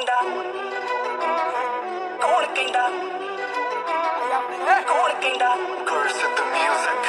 ਕਹਿੰਦਾ ਕੌਣ ਕਹਿੰਦਾ ਕੌਣ ਕਹਿੰਦਾ Curse the music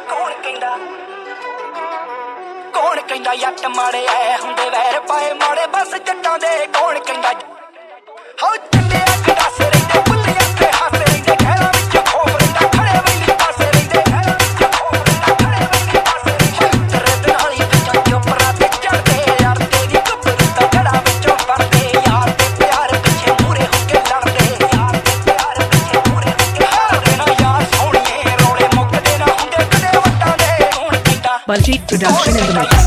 ਕੌਣ ਕਹਿੰਦਾ ਯੱਟ ਮਾੜੇ ਐ ਹੁੰਦੇ ਵੈਰ ਪਾਏ ਮਾੜੇ ਬਸ ਜੱਟਾਂ ਦੇ ਕੌਣ ਕਹਿੰਦਾ ਹੋ ਚੰਡੇ ਅੱਖ ਦੱਸ ਰਹਿੰਦੇ ਬੁੱਲੀਆਂ ਤੇ ਹੱਸ ਰਹਿੰਦੇ ਖੈਰਾਂ ਵਿੱਚ ਖੋਫ ਰਹਿੰਦਾ ਖੜੇ ਵੈਲੀ ਪਾਸੇ ਰਹਿੰਦੇ ਖੈਰਾਂ ਵਿੱਚ ਖੋਫ ਰਹਿੰਦਾ ਖੜੇ ਵੈਲੀ ਪਾਸੇ ਰਹਿੰਦੇ ਤੇਰੇ ਨਾਲ ਹੀ ਕੱਚਾ ਚੋਪਰਾ ਤੇ ਚੜਦੇ ਯਾਰ ਤੇਰੀ ਗੱਭਰੂ ਤਾਂ ਘੜਾ ਵਿੱਚੋਂ ਵਰਦੇ ਯਾਰ ਤੇ ਪਿਆਰ ਪਿੱਛੇ ਮੂਰੇ ਹੋ ਕੇ ਲੜਦੇ ਯਾਰ ਤੇ ਪਿਆਰ ਪਿੱਛੇ ਮੂਰੇ ਹੋ ਕੇ ਲੜਦੇ ਨਾ ਯਾਰ ਸੋਹਣੀਏ ਰੋਲੇ ਮੁੱਕਦੇ ਨਾ ਹੁੰਦੇ ਕਦੇ ਵੱਟਾਂ ਦੇ ਕੌਣ ਕਹਿੰਦਾ Baljeet production in the mix.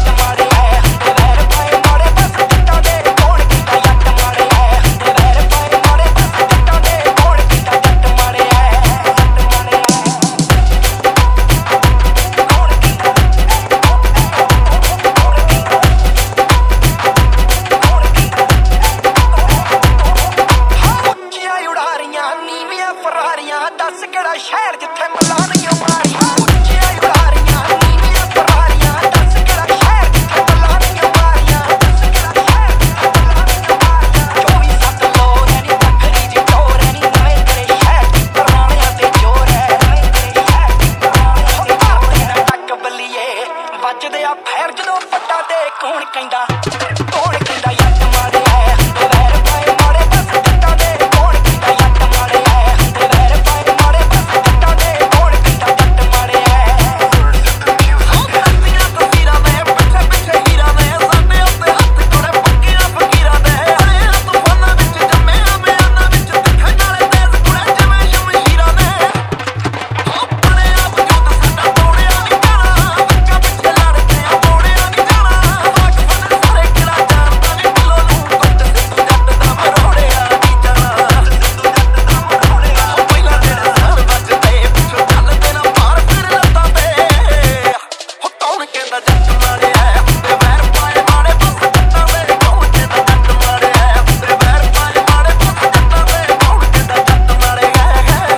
ਦੱਸ ਕਿਹੜਾ ਸ਼ਹਿਰ ਜਿੱਥੇ ਮੱਲਾ ਨਹੀਂ ਮਾਰੀਆਂ ਉੱਚੀਆਂ ਉਡਾਰੀਆਂ ਨੀਵੀਆਂ ਫਰਾਰੀਆਂ ਦੱਸ ਕਿਹੜਾ ਸ਼ਹਿਰ ਜਿੱਥੇ ਮੱਲਾ ਨਹੀਂ ਮਾਰੀਆਂ ਦੱਸ ਕਿਹੜਾ ਸ਼ਹਿਰ ਜਿੱਥੇ ਮੱਲਾ ਨਹੀਂ ਮਾਰੀਆਂ 24/7 ਲੋਰ ਐ ਨੀ ਵੱਖਰੀ ਜੀ ਟੋਰ ਐ ਨੀ ਨਵੇਂ ਤੇਰੇ ਸ਼ਹਿਰ ਪੁਰਾਣਿਆਂ ਤੇ ਜੋਰ ਐ ਨਵੇਂ ਤੇਰੇ ਸ਼ਹਿਰ ਪੁਰਾਣਿਆਂ ਤੇ ਜੋਰ ਐ ਟੱਕ ਬੱਲੀਏ ਵੱਜਦੇ ਆ ਫੈਰ ਜਦੋਂ ਪੱਟਾਂ ਤੇ ਕੌਣ ਕਹਿੰਦਾ ਯੱਟ ਮਾੜੇ ਐ ਹੁੰਦੇ ਵੈਰ ਪਾਏ ਮਾੜੇ ਬਸ ਜੱਟਾਂ ਦੇ ਕੌਣ ਕਹਿੰਦਾ ਯੱਟ ਮਾੜੇ ਐ ਹੁੰਦੇ ਵੈਰ ਪਾਏ ਮਾੜੇ ਬਸ ਜੱਟਾਂ ਦੇ ਕੌਣ ਕਹਿੰਦਾ ਜੱਟ ਮਾੜੇ ਐ Curse the music ਕਰਦੀਆਂ ਤਸਵੀਰਾਂ ਦੇ ਪਿੱਛੇ ਪਿੱਛੇ ਹੀਰਾਂ ਦੇ ਸਾਡੇ ਉੱਤੇ ਹੱਥ ਜੋੜੇ ਪੱਕੀਆਂ ਫਕੀਰਾਂ ਦੇ ਹਰੇ ਤੂਫਾਨਾਂ ਵਿੱਚ ਜੰਮੇ ਆ ਬਿਆਨਾਂ ਵਿੱਚ ਦਿਖਣ ਨਾਲੇ ਤੇਜ਼ ਕੁੜੇ ਜਿਵੇਂ ਸ਼ਮਸ਼ੀਰਾਂ ਨੇ ਹੋ ਬੜੇ ਆਪ ਜੁੱਤ ਸਾਡਾ ਤੋੜਿਆ ਨਹੀਂ ਜਾਣਾ ਵਿੱਚਾਂ ਪਿੱਛੇ ਲੜਦੇ ਆ ਮੋੜਿਆ ਨਹੀਂ ਜਾਣਾ ਵਾਕ ਫਨ ਸਾਰੇ ਕਿਹੜਾ ਜਾਣਦਾ ਨਹੀਂ ਢਿੱਲੋਂ ਨੂੰ ਬੱਟ ਸਿੱਧੂ ਜੱਟ ਦਾ ਮਰੋੜਿਆ ਨਹੀਂ ਜਾਣਾ ਸਿੱਧੂ ਜੱਟ ਦਾ ਮਰੋੜਿਆ ਪਹਿਲਾਂ ਜਿਹੜਾ ਸਾਲ ਵੱਜਦੇ ਪਿੱਛੋਂ ਚੱਲਦੇ ਨਾ ਪਾਰ ਫਿਰ ਲੱਤਾਂ ਤੇ ਹੋ ਕੌਣ ਕਹਿੰਦਾ ਜੱਟ ਮਾੜੇ ਐ ਹੁੰਦੇ ਵੈਰ ਪਾਏ ਮਾੜੇ ਬਸ ਜੱਟਾਂ ਦੇ ਕੌਣ ਕਹਿੰਦਾ ਜੱਟ ਮਾੜੇ ਐ ਹੁੰਦੇ ਵੈਰ ਪਾਏ ਮਾੜੇ ਬਸ ਜੱਟਾਂ ਦੇ ਕੌਣ ਕਹਿੰਦਾ ਜੱਟ ਮਾੜੇ ਐ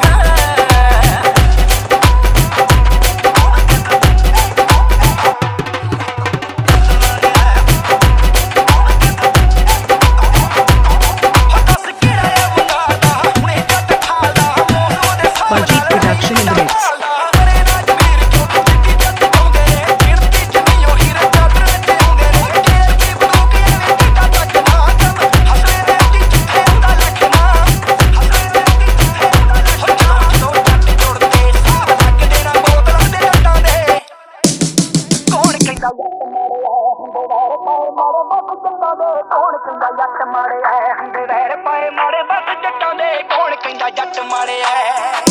ਦੱਸ ਕਿਹੜਾ ਐ ਵੰਗਾਰਦਾ ਹੁਣੇ ਜੱਟ ਖਾਲਦਾ ਮੋਹ ਉਹਦੇ Baljeet production in the mix. ਕਰੇ ਨਾ ਜਮੀਰ ਕਿਉਂ ਜਿੱਤੀ ਜੱਟ ਚਾਹੁੰਦੇ ਨੇ ਗਿਣਤੀ ਚ ਨਹੀਂ ਉਹ ਹੀਰੇ ਚਾਦਰ ਵਿੱਚ ਆਉਂਦੇ ਨੇ ਕੇਰ ਦੀ ਬੰਦੂਕ ਐਵੇਂ ਕਿੱਡਾ ਚੱਕਦਾ ਦਮ ਹਸਰੇ ਰਹਿੰਦੀ ਜਿੱਥੇ ਹੁੰਦਾ ਲਖਣਾ ਹਸਰੇ ਰਹਿੰਦੀ ਜਿੱਥੇ ਹੁੰਦਾ ਲਖਣਾ ਜਦੋਂ ਜੱਟ ਜੁੜਦੇ ਸਾਹ ਲੱਗਦੇ ਨਾ ਬੋਤਲਾਂ ਦੇ ਜੱਟਾਂ ਦੇ ਕੌਣ ਕਹਿੰਦਾ ਜੱਟ ਮਾੜੇ ਐ ਹੁੰਦੇ ਵੈਰ ਪਾਏ ਮਾੜੇ ਬਸ ਜੱਟਾਂ ਦੇ ਕੌਣ ਕਹਿੰਦਾ ਜੱਟ ਮਾੜੇ ਐ ਹੁੰਦੇ ਵੈਰ ਪਾਏ ਮਾੜੇ ਬਸ ਜੱਟਾਂ ਦੇ ਕੌਣ ਕਹਿੰਦਾ ਜੱਟ ਮਾੜੇ ਐ